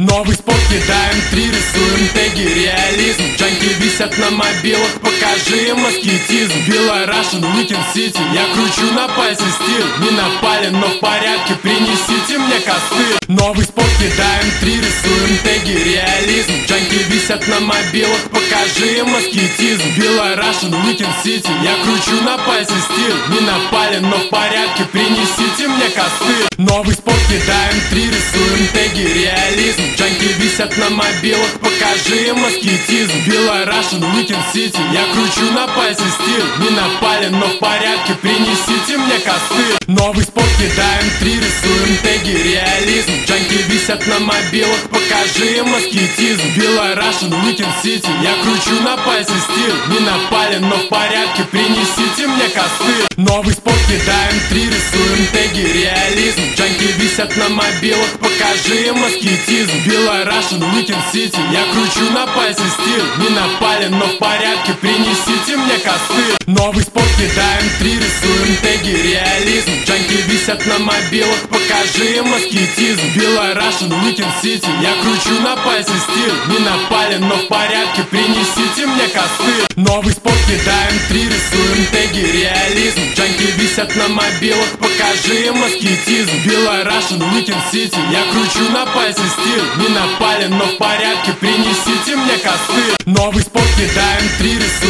Новый спот кидаем, 3 рисуем теги, реализм. Джанки висят на мобилах, покажи им аскетизм. Белая Russian, Weekend City, я кручу на пальце стиль. Не напали, но в порядке, принесите мне костыль. Новый спот кидаем, 3 рисуем теги, реализм. Джанки висят на мобилах, покажи им аскетизм. Белая Russian, Weekend City, я кручу на пальце стиль. Не напали, но в порядке, принесите мне костыль. Новый спот кидаем, 3 рисуем теги, реализм. Джанки висят на мобилах, покажи им аскетизм. Белая Russian, Weekend City, я кручу на пальце стиль. Не напали, но в порядке, принесите мне костыль. Новый спот кидаем, 3 рисуем теги, реализм. Джанки висят на мобилах, покажи им аскетизм. Белая Russian, Weekend City, я кручу на пальце стиль. Не напали, но в порядке, принесите мне костыль. Новый спот кидаем, 3 рисуем теги, реализм. Джанки висят на мобилах, покажи им аскетизм. Белая Russian, Weekend City, я кручу на пальце стиль. Не напали, но в порядке, принесите мне костыль. Новый спот кидаем, 3 рисуем теги, реализм. Джанки висят на мобилах, покажи им аскетизм. Белая Russian, Weekend City, я кручу на пальце стиль. Не напали, но в порядке, принесите мне костыль. Новый спот кидаем, 3 рисуем теги, реализм. Джанки висят на мобилах, покажи им аскетизм. Белая Russian, Weekend City, я кручу на пальце стиль. Не напали, но в порядке, принесите мне костыль. Новый спот кидаем, 3 рисуем